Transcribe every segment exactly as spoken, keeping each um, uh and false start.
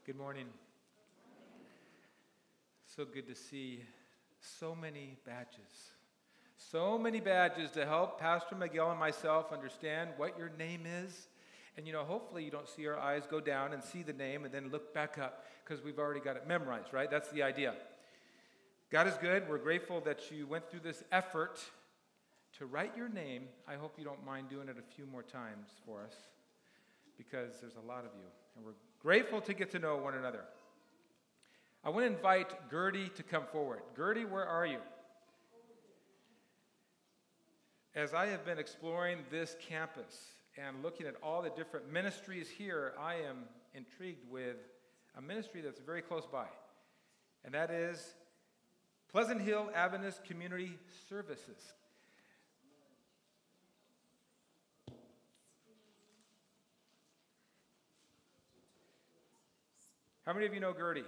Good morning. So good to see so many badges. So many badges to help Pastor Miguel and myself understand what your name is. And, you know, hopefully you don't see our eyes go down and see the name and then look back up because we've already got it memorized, right? That's the idea. God is good. We're grateful that you went through this effort to write your name. I hope you don't mind doing it a few more times for us because there's a lot of you. And we're grateful to get to know one another. I want to invite Gertie to come forward. Gertie, where are you? As I have been exploring this campus and looking at all the different ministries here, I am intrigued with a ministry that's very close by, and that is Pleasant Hill Adventist Community Services. How many of you know Gertie?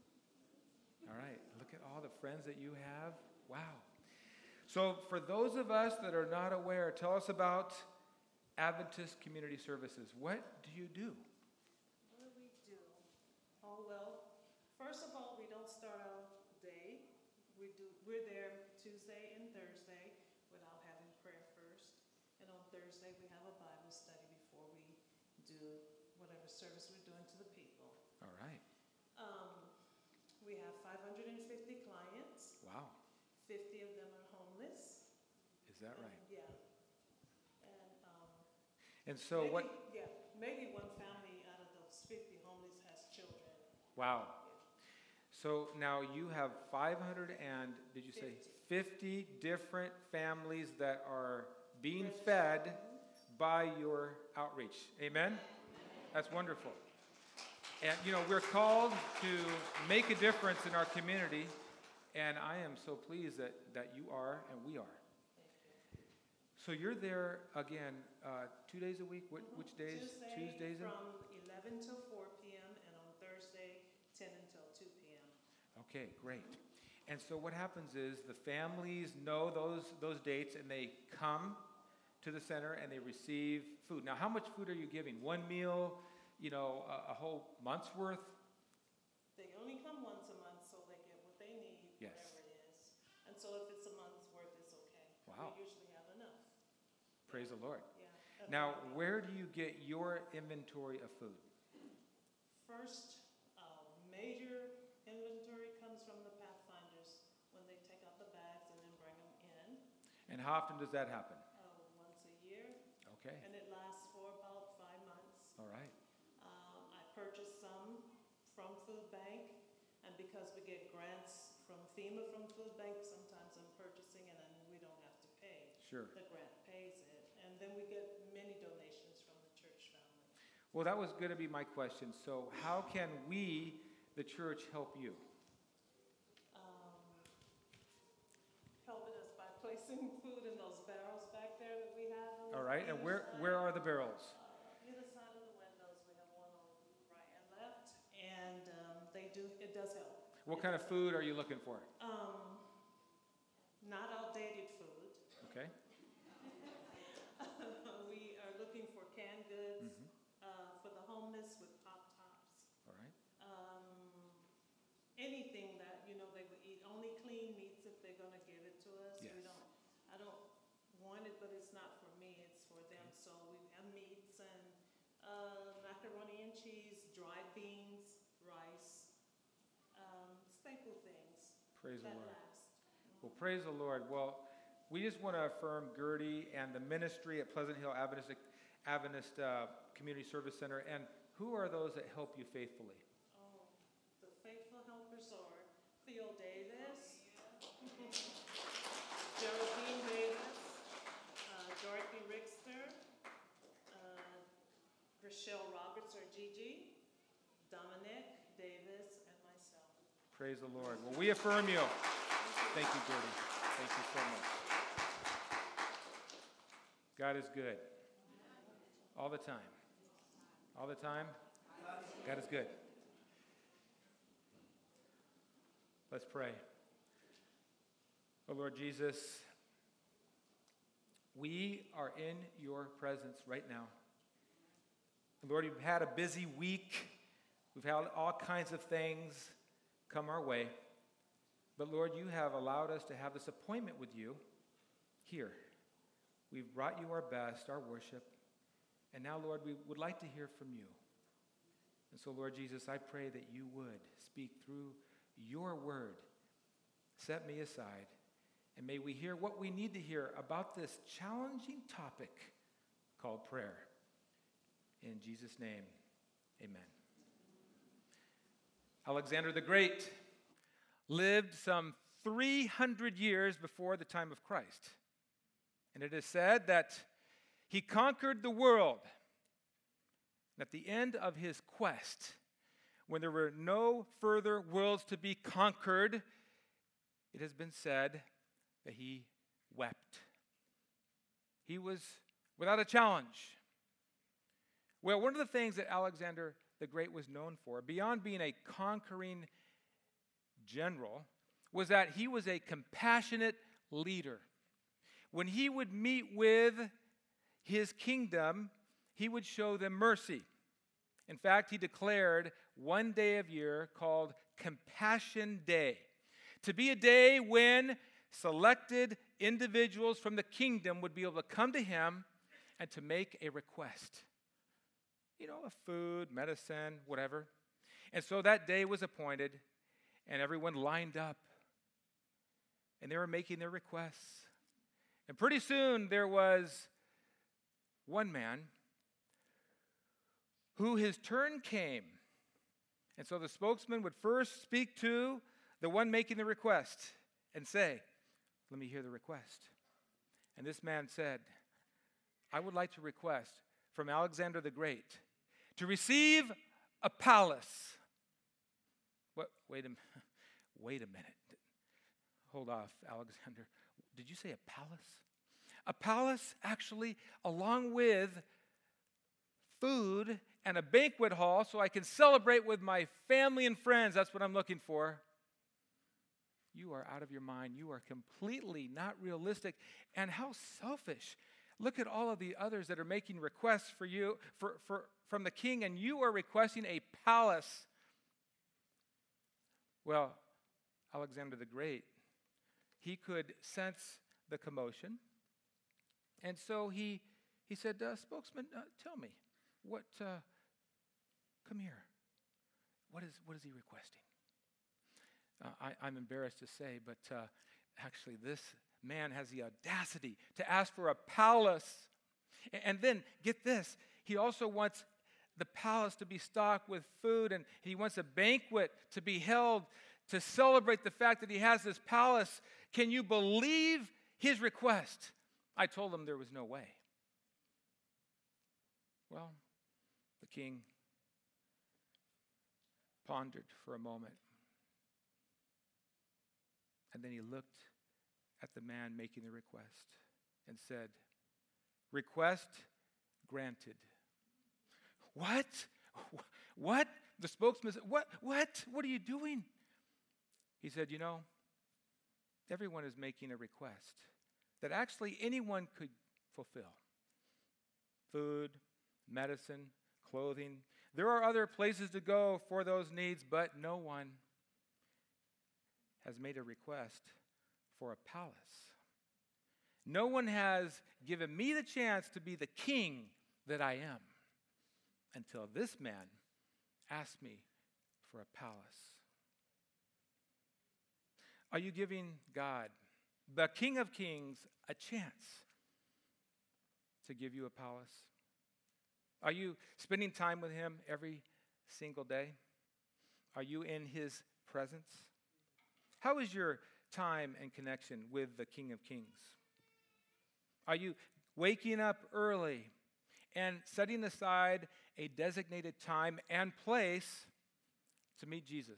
All right, look at all the friends that you have. Wow. So for those of us that are not aware, tell us about Adventist Community Services. What do you do? What do we do? Oh, well, first of all, we don't start our day. We do, we're there Tuesday and Thursday without having prayer first. And on Thursday, we have a Bible study before we do whatever service we're doing to the people. All right. Um, we have five hundred fifty clients. Wow. fifty of them are homeless. Is that And, right? yeah. And um, And so maybe, what? Yeah, maybe one family out of those fifty homeless has children. Wow. Yeah. So now you have five hundred and, did you say, fifty different families that are being fed by your outreach. Amen? That's wonderful. And, you know, we're called to make a difference in our community, and I am so pleased that, that you are and we are. So you're there, again, uh, two days a week? Which, Mhm. which days? Tuesday Tuesdays? and- from eleven till four p.m. and on Thursday, ten until two p.m. Okay, great. And so what happens is the families know those, those dates, and they come to the center and they receive food. Now, how much food are you giving? One meal, you know, a, a whole month's worth? They only come once a month, so they get what they need, Yes. whatever it is. And so if it's a month's worth, it's okay. Wow. We usually have enough. Praise the Lord. Yeah. Now, where do you get your inventory of food? First, uh, major inventory comes from the Pathfinders when they take out the bags and then bring them in And how often does that happen? uh, once a year. Okay, And it lasts for about five months. all right. Um, I purchased some from Food Bank, and because we get grants from FEMA from Food Bank, sometimes I'm purchasing and then we don't have to pay. Sure. The grant pays it. And then we get many donations from the church family. Well, that was going to be my question. So how can we, the church, help you? Um, helping us by placing food in those barrels back there that we have. on All right, and either where, side. where are the barrels? Uh, Either side of the windows, we have one on right and left, and um, they do, it does help. What It kind of does food are you looking for? help. Um, not outdated food. Okay. We are looking for canned goods Mhm. uh, for the homeless with pop tops. All right. Um, anything that you know they would eat. Only clean meats if they're gonna give it to us. Yes. We don't. I don't want it, but it's not for me. It's for them. So we have meats and uh, macaroni and cheese, dried beans, rice, um, staple things Praise the that Lord. last. Well, praise the Lord. Well, we just want to affirm Gertie and the ministry at Pleasant Hill Adventist, Adventist uh, Community Service Center. And who are those that help you faithfully? Oh, the faithful helpers are Theo Davis, Geraldine Davis, uh, Dorothy Rickster, uh, Rochelle Roberts or Gigi, Dominic Davis, and myself. Praise the Lord. Well, we affirm you. Thank you, Gertie. Thank you so much. God is good. All the time. All the time. God is good. Let's pray. Oh, Lord Jesus, we are in your presence right now. Lord, you've had a busy week We've had all kinds of things come our way. But Lord, you have allowed us to have this appointment with you here. We've brought you our best, our worship. And now, Lord, we would like to hear from you. And so, Lord Jesus, I pray that you would speak through your word. Set me aside. And may we hear what we need to hear about this challenging topic called prayer. In Jesus' name, amen. Alexander the Great lived some three hundred years before the time of Christ. And it is said that he conquered the world. And at the end of his quest, when there were no further worlds to be conquered, it has been said that he wept. He was without a challenge. Well, one of the things that Alexander the Great was known for, beyond being a conquering general, was that he was a compassionate leader. When he would meet with his kingdom, he would show them mercy. In fact, he declared one day of year called Compassion Day to be a day when selected individuals from the kingdom would be able to come to him and to make a request. You know, of food, medicine, whatever. And so that day was appointed, and everyone lined up, and they were making their requests. And pretty soon there was one man who his turn came. And so the spokesman would first speak to the one making the request and say, "Let me hear the request." And this man said, "I would like to request from Alexander the Great to receive a palace." What? Wait a, wait a minute. Hold off, Alexander. Did you say a palace? A palace, actually, along with food and a banquet hall so I can celebrate with my family and friends. That's what I'm looking for. You are out of your mind. You are completely not realistic. And how selfish. Look at all of the others that are making requests for you, for, for, from the king, and you are requesting a palace. Well, Alexander the Great, he could sense the commotion. And so he he said, uh, spokesman, uh, tell me, what, uh, come here. What is, what is he requesting? Uh, I, I'm embarrassed to say, but uh, actually this man has the audacity to ask for a palace. And then, get this, he also wants the palace to be stocked with food, and he wants a banquet to be held to celebrate the fact that he has this palace. Can you believe his request? I told him there was no way. Well, the king pondered for a moment. And then he looked at the man making the request and said, "Request granted." What? What? The spokesman said, what? What? What are you doing? He said, you know, everyone is making a request that actually anyone could fulfill. Food, medicine, clothing. There are other places to go for those needs, but no one has made a request for a palace. No one has given me the chance to be the king that I am until this man asked me for a palace. Are you giving God, the King of Kings, a chance to give you a palace? Are you spending time with him every single day? Are you in his presence? How is your time and connection with the King of Kings? Are you waking up early and setting aside a designated time and place to meet Jesus?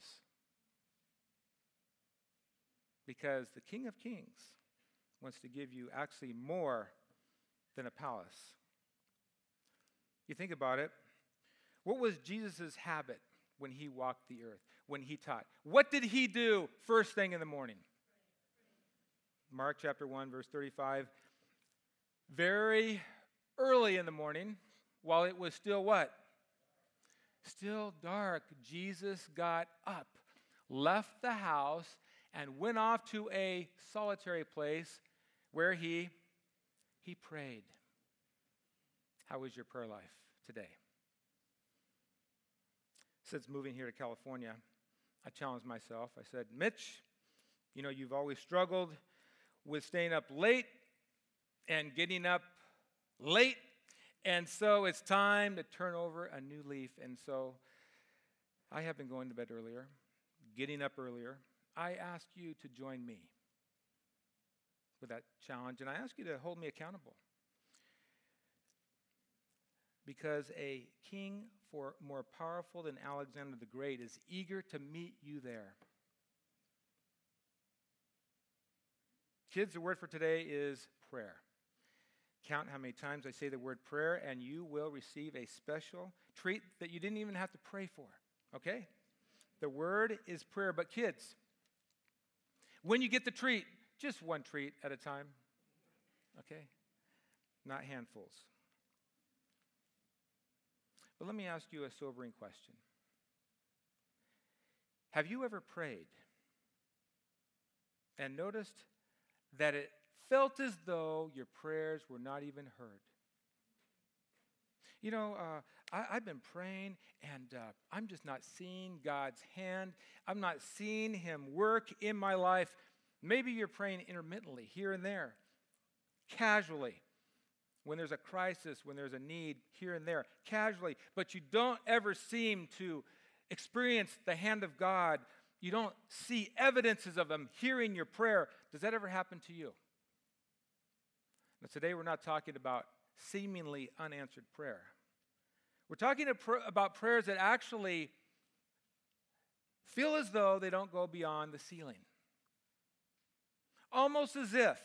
Because the King of Kings wants to give you actually more than a palace. You think about it. What was Jesus' habit when he walked the earth, when he taught? What did he do first thing in the morning? Mark chapter one, verse thirty-five. Very early in the morning, while it was still what? still dark, Jesus got up, left the house, and went off to a solitary place where he, he prayed. How is your prayer life today? Since moving here to California, I challenged myself. I said, Mitch, you know, you've always struggled with staying up late and getting up late, and so it's time to turn over a new leaf. And so I have been going to bed earlier, getting up earlier. I ask you to join me with that challenge, and I ask you to hold me accountable. Because a king for more powerful than Alexander the Great is eager to meet you there. Kids, the word for today is prayer. Count how many times I say the word prayer, and you will receive a special treat that you didn't even have to pray for, okay? The word is prayer. But kids, when you get the treat, just one treat at a time, okay? Not handfuls. But let me ask you a sobering question. Have you ever prayed and noticed that it felt as though your prayers were not even heard? You know, uh, I, I've been praying, and uh, I'm just not seeing God's hand. I'm not seeing Him work in my life. Maybe you're praying intermittently, here and there, casually. When there's a crisis, when there's a need here and there, casually, but you don't ever seem to experience the hand of God. You don't see evidences of Him hearing your prayer. Does that ever happen to you? Now, today we're not talking about seemingly unanswered prayer. We're talking about prayers that actually feel as though they don't go beyond the ceiling. Almost as if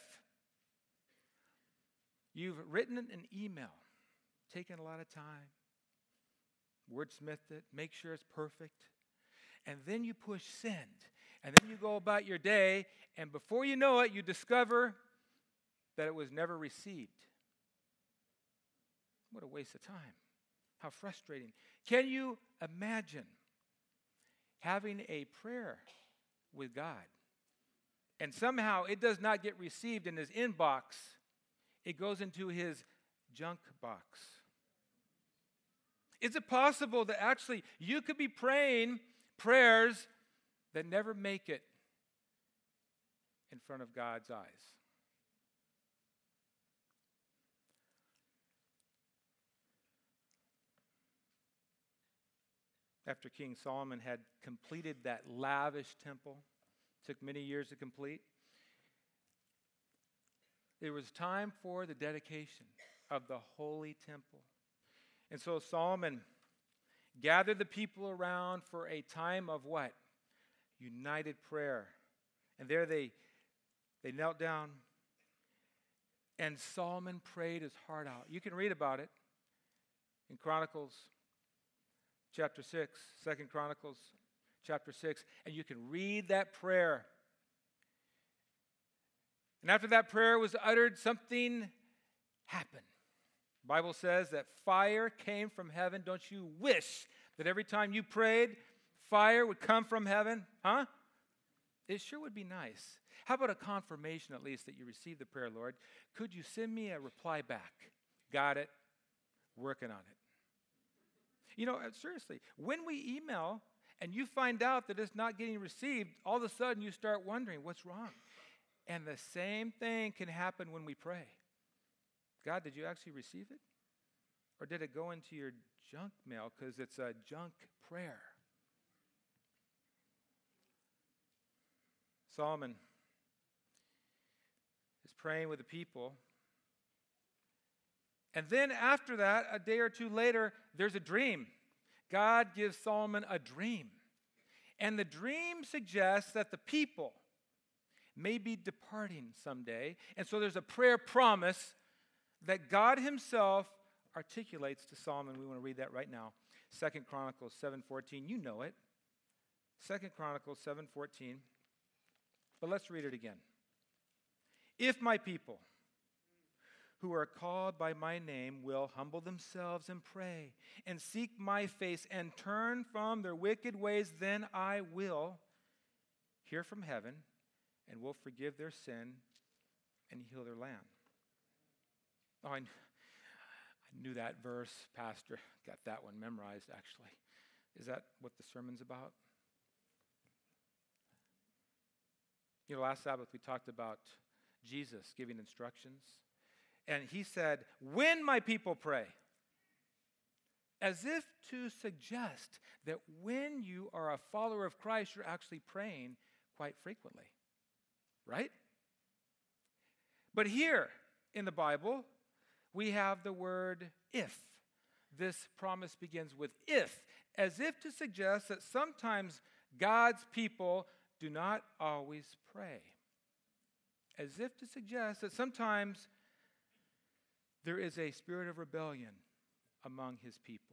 you've written an email, taken a lot of time, wordsmithed it, make sure it's perfect, and then you push send, and then you go about your day, and before you know it, you discover that it was never received. What a waste of time. How frustrating. Can you imagine having a prayer with God, and somehow it does not get received in His inbox? It goes into His junk box. Is it possible that actually you could be praying prayers that never make it in front of God's eyes? After King Solomon had completed that lavish temple, took many years to complete, there was time for the dedication of the holy temple. And so Solomon gathered the people around for a time of what? United prayer. And there they, they knelt down, and Solomon prayed his heart out. You can read about it in Chronicles chapter six, Second Chronicles chapter six, and you can read that prayer. And after that prayer was uttered, something happened. The Bible says that fire came from heaven. Don't you wish that every time you prayed, fire would come from heaven? Huh? It sure would be nice. How about a confirmation at least that you received the prayer, Lord? Could you send me a reply back? Got it. Working on it. You know, seriously, when we email and you find out that it's not getting received, all of a sudden you start wondering, what's wrong? And the same thing can happen when we pray. God, did you actually receive it? Or did it go into your junk mail because it's a junk prayer? Solomon is praying with the people. And then after that, a day or two later, there's a dream. God gives Solomon a dream. And the dream suggests that the people may be departing someday. And so there's a prayer promise that God Himself articulates to Solomon. We want to read that right now. Second Chronicles seven fourteen. You know it. Second Chronicles seven fourteen. But let's read it again. If my people, who are called by my name will humble themselves and pray and seek my face and turn from their wicked ways, then I will hear from heaven and will forgive their sin and heal their land. Oh, I, I knew that verse, Pastor. Got that one memorized, actually. Is that what the sermon's about? You know, last Sabbath we talked about Jesus giving instructions. And he said, when my people pray, as if to suggest that when you are a follower of Christ, you're actually praying quite frequently, right? But here in the Bible, we have the word if. This promise begins with if, as if to suggest that sometimes God's people do not always pray. As if to suggest that sometimes there is a spirit of rebellion among his people.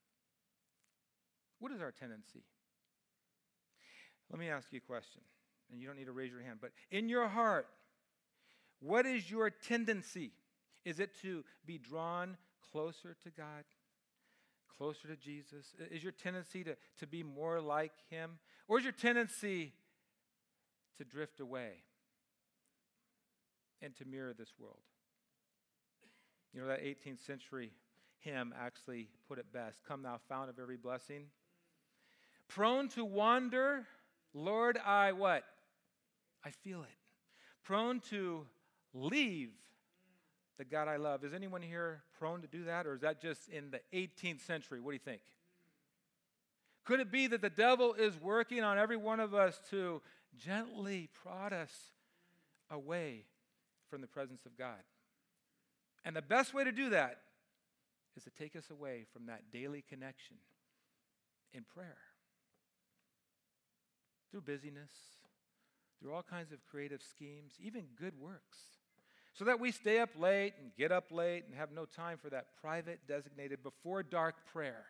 What is our tendency? Let me ask you a question, and you don't need to raise your hand, but in your heart, what is your tendency? Is it to be drawn closer to God, closer to Jesus? Is your tendency to, to be more like him? Or is your tendency to drift away and to mirror this world? You know, that eighteenth century hymn actually put it best. Come thou fount of every blessing. Prone to wander, Lord, I what? I feel it. Prone to leave the God I love. Is anyone here prone to do that, or is that just in the eighteenth century? What do you think? Could it be that the devil is working on every one of us to gently prod us away from the presence of God? And the best way to do that is to take us away from that daily connection in prayer. Through busyness, through all kinds of creative schemes, even good works. So that we stay up late and get up late and have no time for that private, designated, before dark prayer.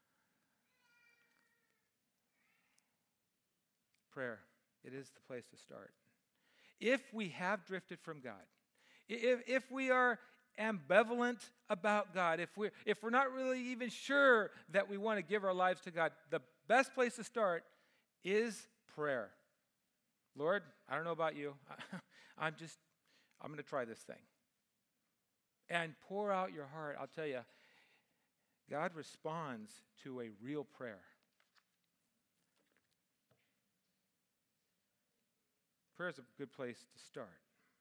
Prayer, it is the place to start. If we have drifted from God, if, if we are ambivalent about God, if we're, if we're not really even sure that we want to give our lives to God, the best place to start is prayer. Lord, I don't know about you. I'm just, I'm going to try this thing. And pour out your heart. I'll tell you, God responds to a real prayer. Prayer is a good place to start.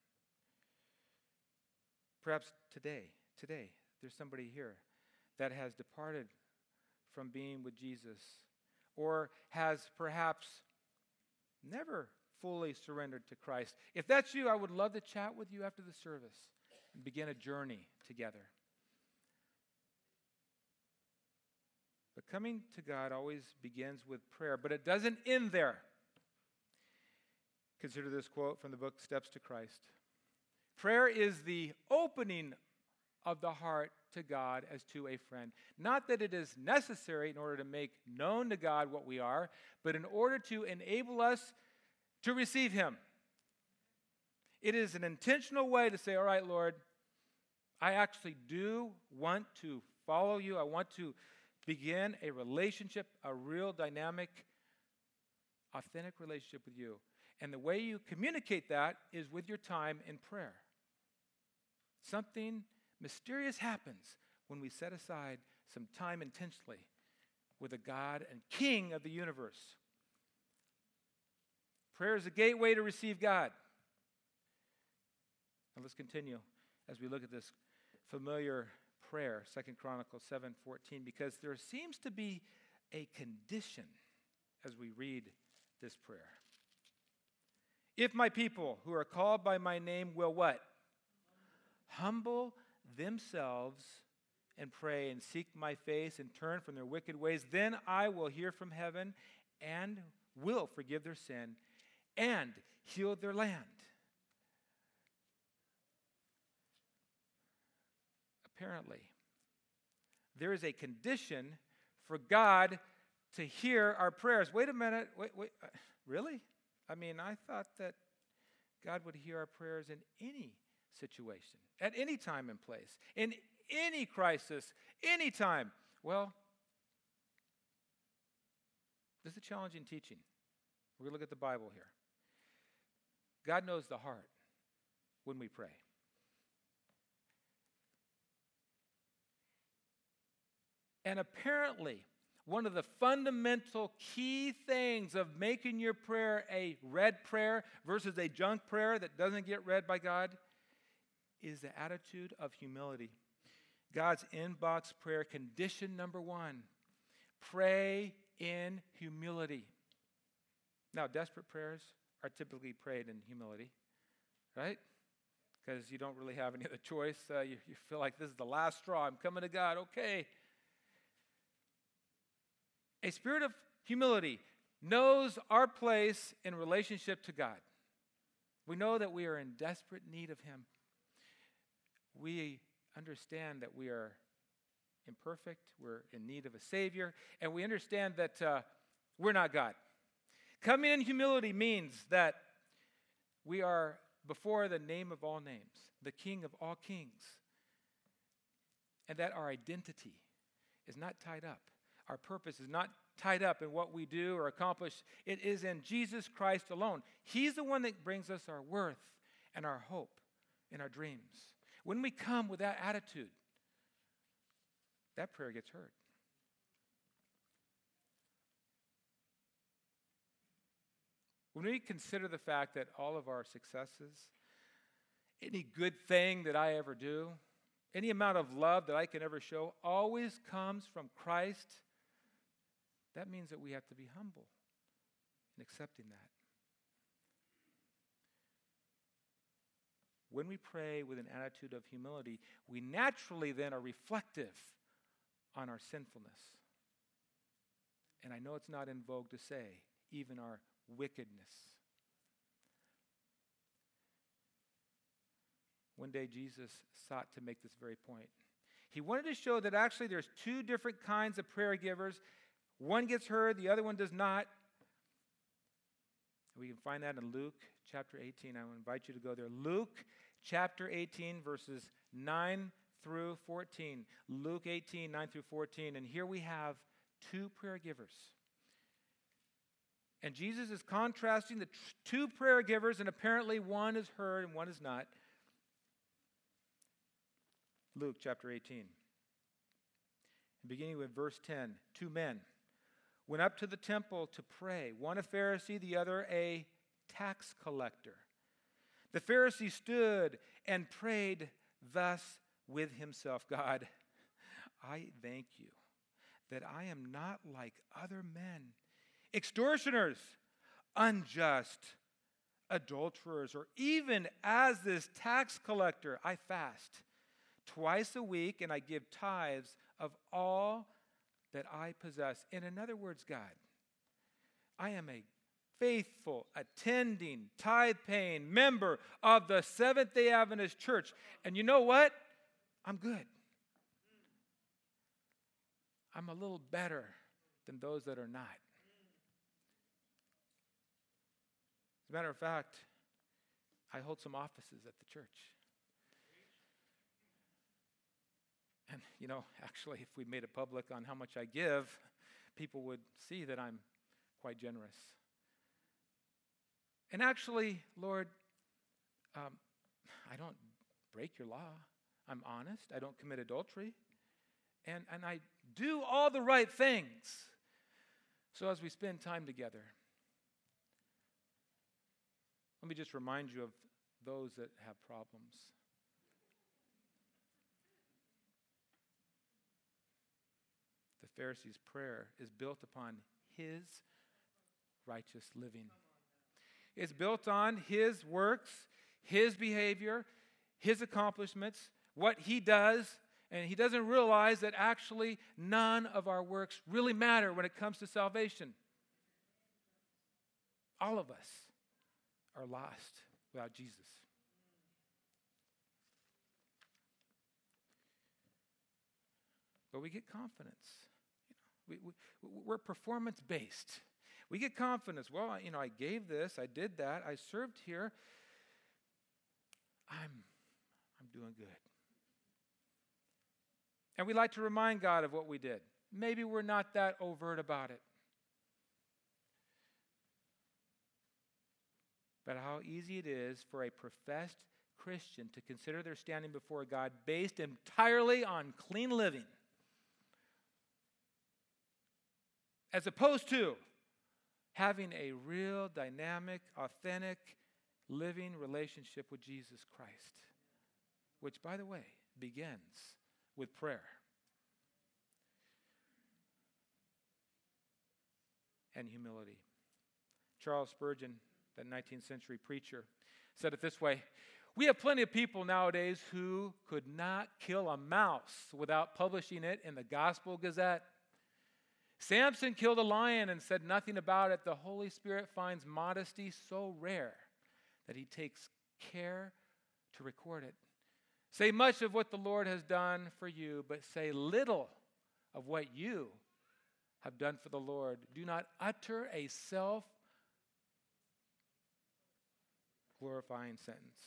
Perhaps today, today, there's somebody here that has departed from being with Jesus, or has perhaps never fully surrendered to Christ. If that's you, I would love to chat with you after the service and begin a journey together. But coming to God always begins with prayer, but it doesn't end there. Consider this quote from the book Steps to Christ. Prayer is the opening of the heart to God as to a friend. Not that it is necessary in order to make known to God what we are, but in order to enable us to receive him. It is an intentional way to say, all right, Lord, I actually do want to follow you. I want to begin a relationship, a real dynamic, authentic relationship with you. And the way you communicate that is with your time in prayer. Something mysterious happens when we set aside some time intentionally with a God and King of the universe. Prayer is a gateway to receive God. Now let's continue as we look at this familiar prayer, Second Chronicles seven fourteen, because there seems to be a condition as we read this prayer. If my people who are called by my name will what? Humble themselves and pray and seek my face and turn from their wicked ways, then I will hear from heaven and will forgive their sin and heal their land. Apparently, there is a condition for God to hear our prayers. Wait a minute. Wait, wait. Really? I mean, I thought that God would hear our prayers in any situation, at any time and place, in any crisis, any time. Well, this is a challenging teaching. We're going to look at the Bible here. God knows the heart when we pray. And apparently, one of the fundamental key things of making your prayer a read prayer versus a junk prayer that doesn't get read by God is the attitude of humility. God's inbox prayer condition number one, pray in humility. Now, desperate prayers are typically prayed in humility, right? Because you don't really have any other choice. Uh, you, you feel like this is the last straw. I'm coming to God. Okay. A spirit of humility knows our place in relationship to God. We know that we are in desperate need of Him. We understand that we are imperfect, we're in need of a Savior, and we understand that uh, we're not God. Coming in humility means that we are before the name of all names, the King of all kings, and that our identity is not tied up. Our purpose is not tied up in what we do or accomplish. It is in Jesus Christ alone. He's the one that brings us our worth and our hope and our dreams. When we come with that attitude, that prayer gets heard. When we consider the fact that all of our successes, any good thing that I ever do, any amount of love that I can ever show always comes from Christ, that means that we have to be humble in accepting that. When we pray with an attitude of humility, we naturally then are reflective on our sinfulness. And I know it's not in vogue to say, even our wickedness. One day Jesus sought to make this very point. He wanted to show that actually there's two different kinds of prayer givers. One gets heard, the other one does not. We can find that in Luke chapter eighteen. I will invite you to go there. Luke chapter eighteen, verses nine through fourteen. Luke eighteen, nine through fourteen. And here we have two prayer givers. And Jesus is contrasting the t- two prayer givers, and apparently one is heard and one is not. Luke chapter eighteen. Beginning with verse ten. Two men went up to the temple to pray, one a Pharisee, the other a tax collector. The Pharisee stood and prayed thus with himself, God, I thank you that I am not like other men, extortioners, unjust, adulterers, or even as this tax collector, I fast twice a week and I give tithes of all that I possess. And in other words, God, I am a faithful, attending, tithe-paying member of the Seventh-day Adventist Church. And you know what? I'm good. I'm a little better than those that are not. As a matter of fact, I hold some offices at the church. And, you know, actually, if we made it public on how much I give, people would see that I'm quite generous. And actually, Lord, um, I don't break your law. I'm honest. I don't commit adultery. And, and I do all the right things. So as we spend time together, let me just remind you of those that have problems. The Pharisee's prayer is built upon his righteous living. It's built on his works, his behavior, his accomplishments, what he does, and he doesn't realize that actually none of our works really matter when it comes to salvation. All of us are lost without Jesus. But we get confidence. You know, we, we, we're performance-based. We get confidence. Well, you know, I gave this, I did that, I served here. I'm I'm doing good. And we like to remind God of what we did. Maybe we're not that overt about it. But how easy it is for a professed Christian to consider their standing before God based entirely on clean living, as opposed to having a real, dynamic, authentic, living relationship with Jesus Christ, which, by the way, begins with prayer. And humility. Charles Spurgeon, the nineteenth century preacher, said it this way: we have plenty of people nowadays who could not kill a mouse without publishing it in the Gospel Gazette. Samson killed a lion and said nothing about it. The Holy Spirit finds modesty so rare that he takes care to record it. Say much of what the Lord has done for you, but say little of what you have done for the Lord. Do not utter a self-glorifying sentence.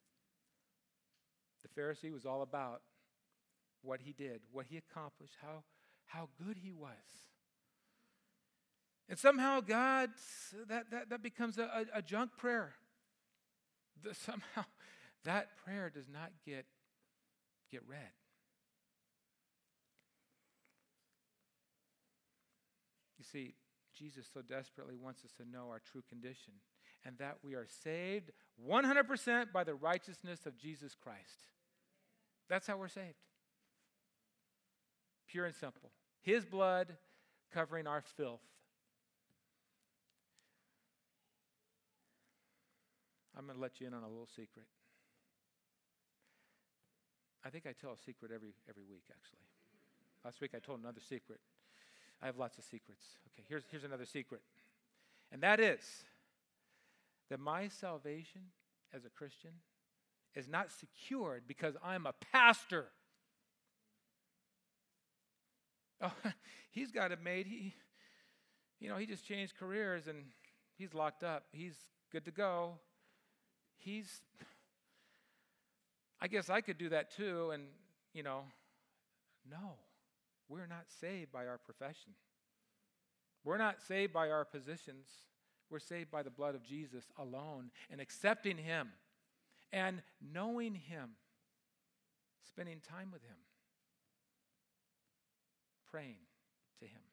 The Pharisee was all about what he did, what he accomplished, how, how good he was. And somehow God, that, that, that becomes a, a, a junk prayer. The, somehow that prayer does not get, get read. You see, Jesus so desperately wants us to know our true condition, and that we are saved one hundred percent by the righteousness of Jesus Christ. That's how we're saved. Pure and simple. His blood covering our filth. I'm going to let you in on a little secret. I think I tell a secret every every week, actually. Last week I told another secret. I have lots of secrets. Okay, here's, here's another secret. And that is that my salvation as a Christian is not secured because I'm a pastor. Oh, he's got it made. He, you know, he just changed careers and he's locked up. He's good to go. He's, I guess I could do that too. And, you know, no. We're not saved by our profession. We're not saved by our positions. We're saved by the blood of Jesus alone, and accepting him and knowing him, spending time with him, praying to him.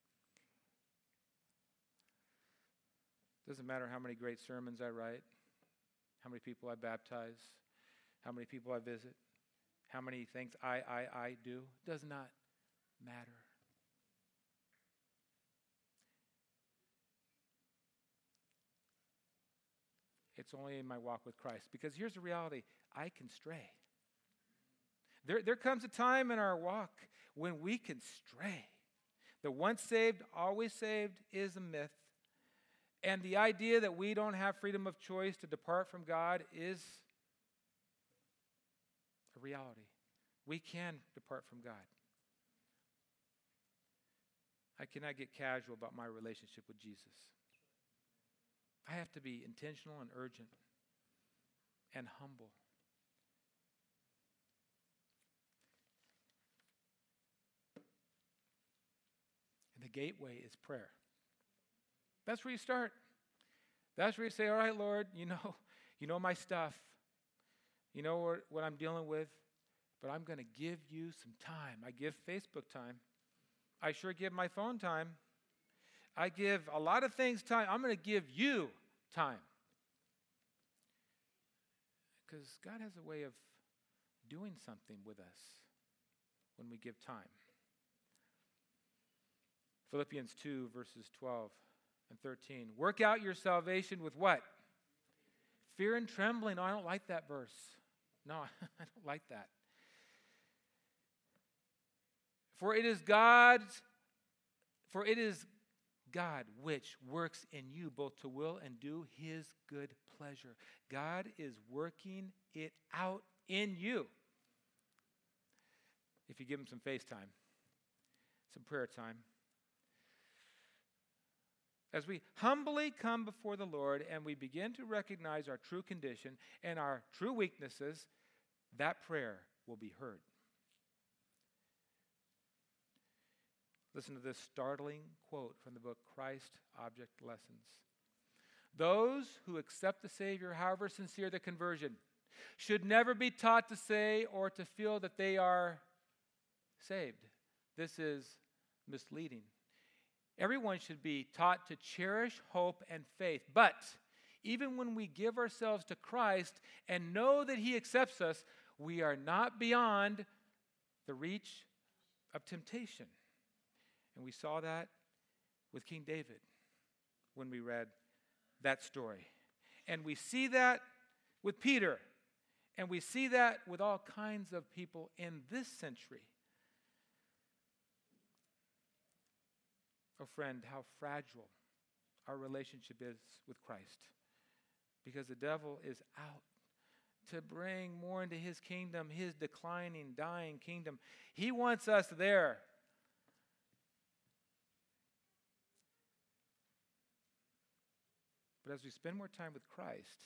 Doesn't matter how many great sermons I write, how many people I baptize, how many people I visit, how many things I, I, I do. Does not matter. It's only in my walk with Christ. Because here's the reality. I can stray. There, there comes a time in our walk when we can stray. The once saved, always saved is a myth. And the idea that we don't have freedom of choice to depart from God is a reality. We can depart from God. I cannot get casual about my relationship with Jesus. I have to be intentional and urgent and humble. And the gateway is prayer. That's where you start. That's where you say, all right, Lord, you know, you know my stuff. You know what, what I'm dealing with, but I'm going to give you some time. I give Facebook time. I sure give my phone time. I give a lot of things time. I'm going to give you time. Because God has a way of doing something with us when we give time. Philippians two, verses twelve and thirteen. Work out your salvation with what? Fear and trembling. No, I don't like that verse. No, I don't like that. For it is God's, for it is God which works in you both to will and do his good pleasure. God is working it out in you. If you give him some face time, some prayer time. As we humbly come before the Lord and we begin to recognize our true condition and our true weaknesses, that prayer will be heard. Listen to this startling quote from the book Christ Object Lessons. Those who accept the Savior, however sincere the conversion, should never be taught to say or to feel that they are saved. This is misleading. Everyone should be taught to cherish hope and faith. But even when we give ourselves to Christ and know that He accepts us, we are not beyond the reach of temptation. And we saw that with King David when we read that story. And we see that with Peter. And we see that with all kinds of people in this century. Oh, friend, how fragile our relationship is with Christ. Because the devil is out to bring more into his kingdom, his declining, dying kingdom. He wants us there. But as we spend more time with Christ,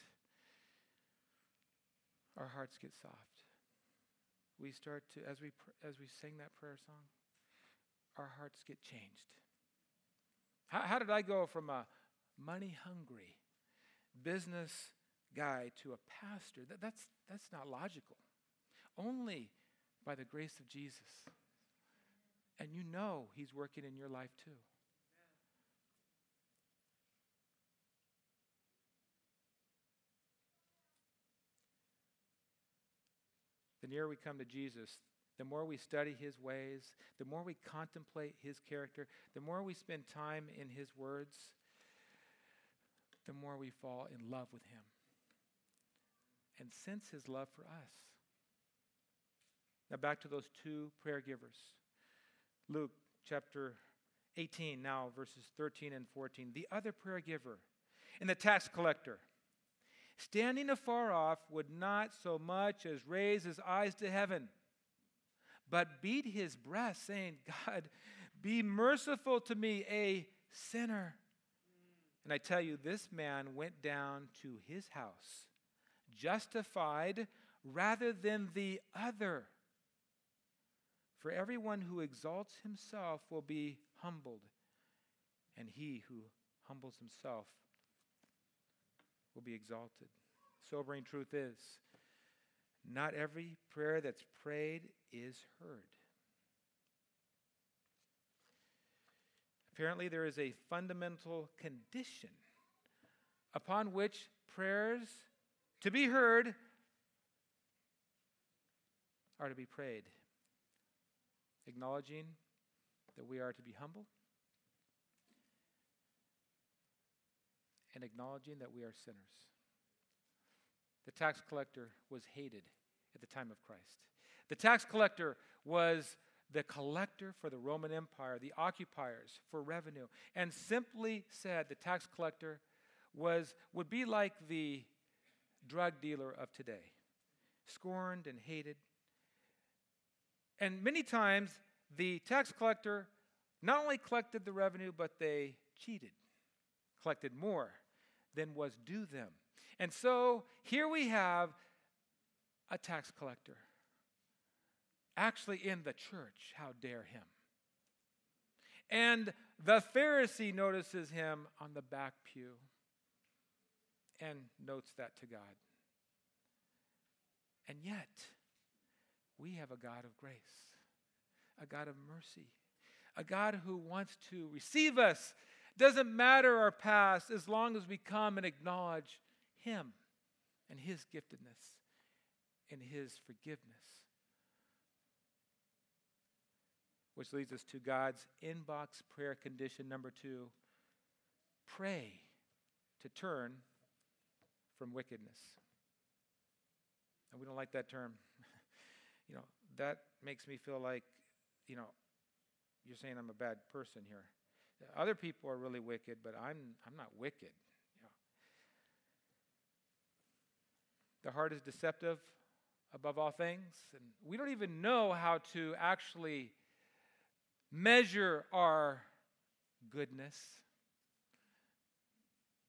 our hearts get soft. We start to, as we pr- as we sing that prayer song, our hearts get changed. How, how did I go from a money-hungry business guy to a pastor? That, that's, that's not logical. Only by the grace of Jesus. And you know He's working in your life too. The nearer we come to Jesus, the more we study His ways, the more we contemplate His character, the more we spend time in His words, the more we fall in love with Him and sense His love for us. Now back to those two prayer givers. Luke chapter eighteen, now verses thirteen and fourteen. The other prayer giver and the tax collector, standing afar off, would not so much as raise his eyes to heaven, but beat his breast, saying, God, be merciful to me, a sinner. And I tell you, this man went down to his house justified rather than the other. For everyone who exalts himself will be humbled, and he who humbles himself will be exalted. Sobering truth is, not every prayer that's prayed is heard. Apparently, there is a fundamental condition upon which prayers to be heard are to be prayed, acknowledging that we are to be humble and acknowledging that we are sinners. The tax collector was hated at the time of Christ. The tax collector was the collector for the Roman Empire, the occupiers for revenue. And simply said, the tax collector was would be like the drug dealer of today, scorned and hated. And many times, the tax collector not only collected the revenue, but they cheated, collected more than was due them. And so here we have a tax collector, actually in the church. How dare him? And the Pharisee notices him on the back pew and notes that to God. And yet, we have a God of grace, a God of mercy, a God who wants to receive us. Doesn't matter our past as long as we come and acknowledge Him and His giftedness and His forgiveness. Which leads us to God's inbox prayer condition number two. Pray to turn from wickedness. And we don't like that term. You know, that makes me feel like, you know, you're saying I'm a bad person here. Other people are really wicked, but I'm I'm not wicked. You know. The heart is deceptive above all things, and we don't even know how to actually measure our goodness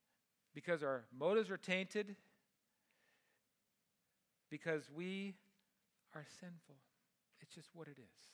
because our motives are tainted, because we are sinful. It's just what it is.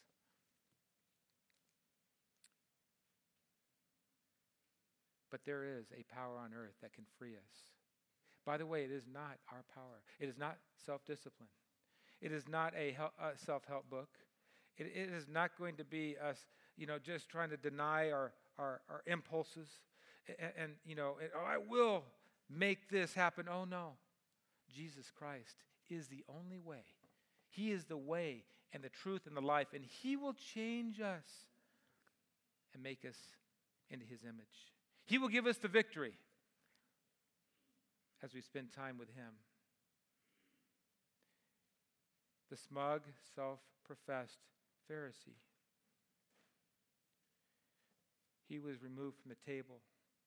But there is a power on earth that can free us. By the way, it is not our power. It is not self-discipline. It is not a, hel- a self-help book. It, it is not going to be us, you know, just trying to deny our, our, our impulses. And, and you know, and, oh, I will make this happen. Oh, no. Jesus Christ is the only way. He is the way and the truth and the life. And he will change us and make us into his image. He will give us the victory as we spend time with him. The smug, self-professed Pharisee. He was removed from the table.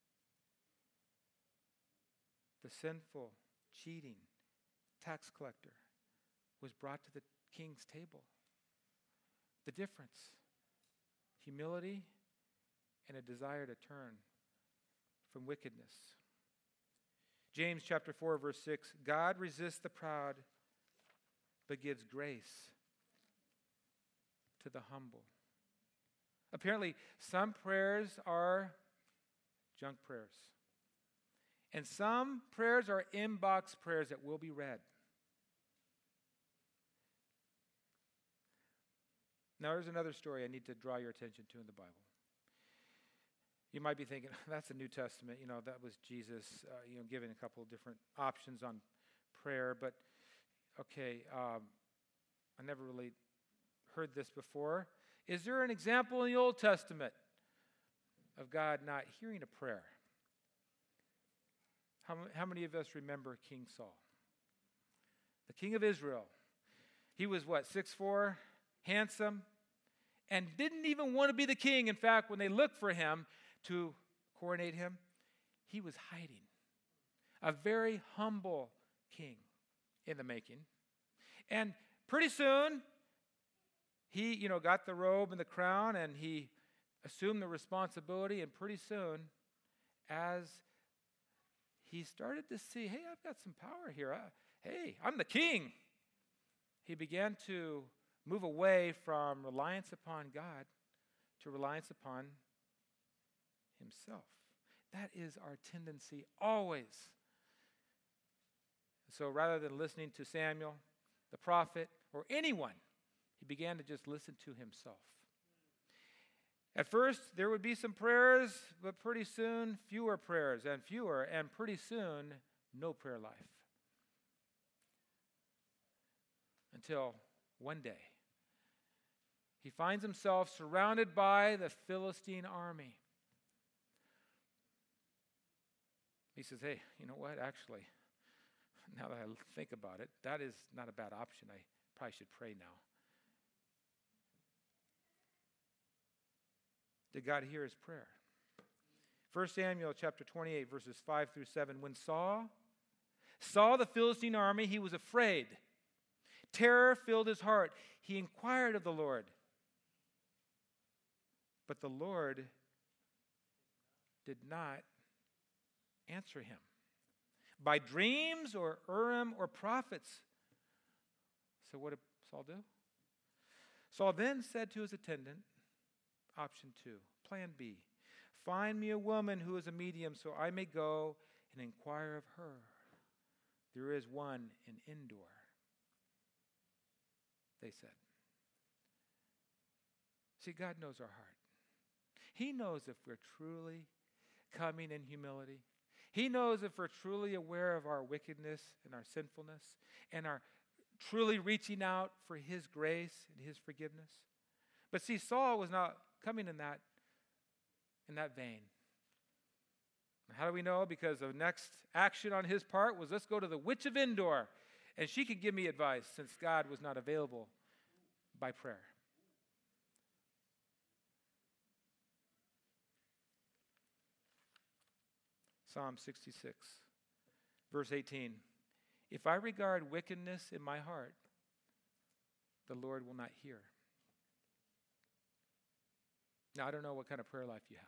The sinful, cheating tax collector was brought to the king's table. The difference, humility and a desire to turn from wickedness. James chapter four, verse six, God resists the proud, but gives grace to the humble. Apparently, some prayers are junk prayers. And some prayers are inbox prayers that will be read. Now, there's another story I need to draw your attention to in the Bible. You might be thinking, that's the New Testament. You know, that was Jesus, uh, you know, giving a couple of different options on prayer. But, okay, um, I never really heard this before. Is there an example in the Old Testament of God not hearing a prayer? How, how many of us remember King Saul? The king of Israel. He was what, six foot four, handsome, and didn't even want to be the king. In fact, when they looked for him to coronate him, he was hiding. A very humble king in the making. And pretty soon, he, you know, got the robe and the crown, and he assumed the responsibility, and pretty soon, as he started to see, hey, I've got some power here. I, hey, I'm the king. He began to move away from reliance upon God to reliance upon himself. That is our tendency always. So rather than listening to Samuel, the prophet, or anyone, he began to just listen to himself. At first, there would be some prayers, but pretty soon, fewer prayers and fewer, and pretty soon, no prayer life. Until one day, he finds himself surrounded by the Philistine army. He says, hey, you know what? Actually, now that I think about it, that is not a bad option. I probably should pray now. Did God hear his prayer? First Samuel chapter twenty-eight, verses five through seven. When Saul saw the Philistine army, he was afraid. Terror filled his heart. He inquired of the Lord. But the Lord did not answer him by dreams or Urim or prophets. So what did Saul do? Saul then said to his attendant, option two, plan B, find me a woman who is a medium so I may go and inquire of her. There is one in Endor, they said. See, God knows our heart. He knows if we're truly coming in humility. He knows if we're truly aware of our wickedness and our sinfulness and are truly reaching out for his grace and his forgiveness. But see, Saul was not coming in that, in that vein. How do we know? Because the next action on his part was, let's go to the witch of Endor, and she could give me advice since God was not available by prayer. Psalm sixty-six, verse eighteen. If I regard wickedness in my heart, the Lord will not hear. Now, I don't know what kind of prayer life you have.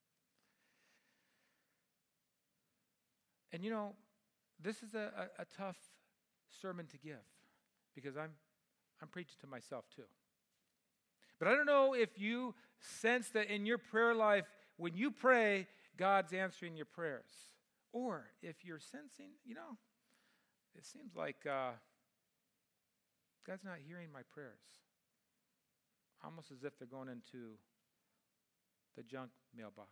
And you know, this is a, a, a tough sermon to give because I'm I'm preaching to myself too. But I don't know if you sense that in your prayer life, when you pray, God's answering your prayers. Or if you're sensing, you know, it seems like uh, God's not hearing my prayers. Almost as if they're going into the junk mailbox.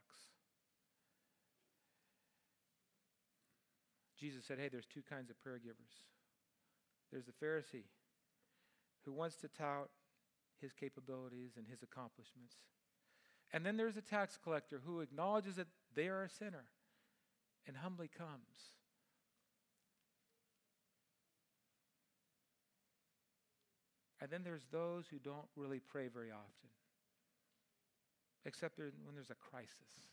Jesus said, hey, there's two kinds of prayer givers. There's the Pharisee who wants to tout his capabilities and his accomplishments. And then there's a tax collector who acknowledges that they are a sinner and humbly comes. And then there's those who don't really pray very often, except when there's a crisis.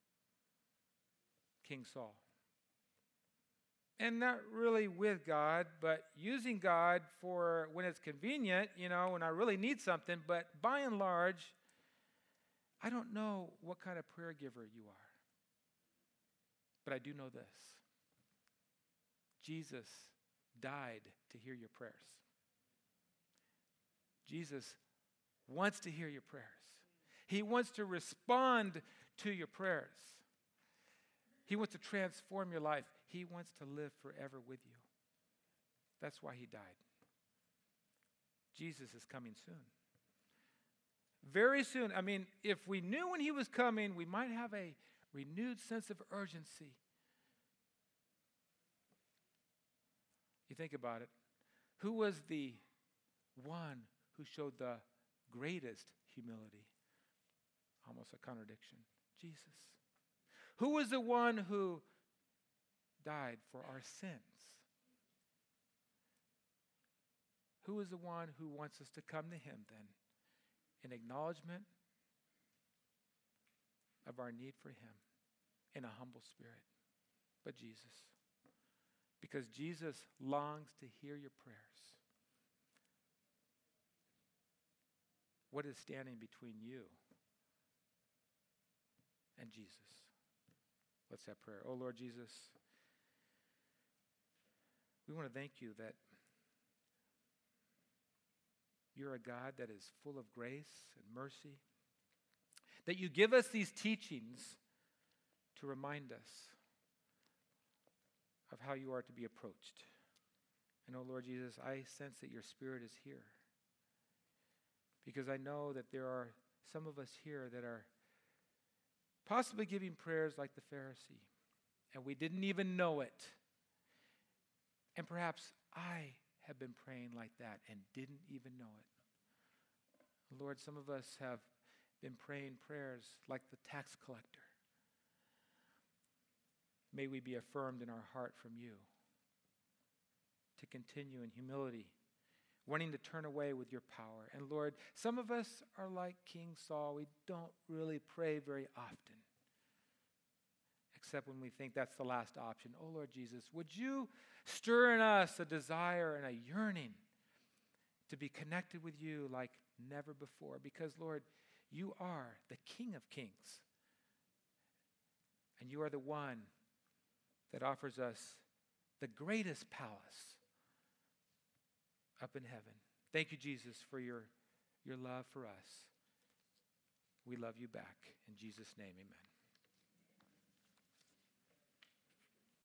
King Saul. And not really with God, but using God for when it's convenient, you know, when I really need something. But by and large, I don't know what kind of prayer giver you are. But I do know this. Jesus died to hear your prayers. Jesus wants to hear your prayers. He wants to respond to your prayers. He wants to transform your life. He wants to live forever with you. That's why he died. Jesus is coming soon. Very soon. I mean, if we knew when he was coming, we might have a renewed sense of urgency. You think about it. Who was the one who showed the greatest humility? Almost a contradiction. Jesus. Who was the one who died for our sins? Who is the one who wants us to come to him then in acknowledgement of our need for him in a humble spirit? But Jesus. Because Jesus longs to hear your prayers. What is standing between you and Jesus? Let's have prayer. Oh, Lord Jesus, we want to thank you that you're a God that is full of grace and mercy, that you give us these teachings to remind us of how you are to be approached. And oh, Lord Jesus, I sense that your Spirit is here, because I know that there are some of us here that are possibly giving prayers like the Pharisee, and we didn't even know it. And perhaps I have been praying like that and didn't even know it. Lord, some of us have been praying prayers like the tax collector. May we be affirmed in our heart from you to continue in humility, wanting to turn away with your power. And Lord, some of us are like King Saul. We don't really pray very often, except when we think that's the last option. Oh, Lord Jesus, would you stir in us a desire and a yearning to be connected with you like never before? Because, Lord, you are the King of Kings. And you are the one that offers us the greatest palace up in heaven. Thank you, Jesus, for your, your love for us. We love you back. In Jesus' name, amen.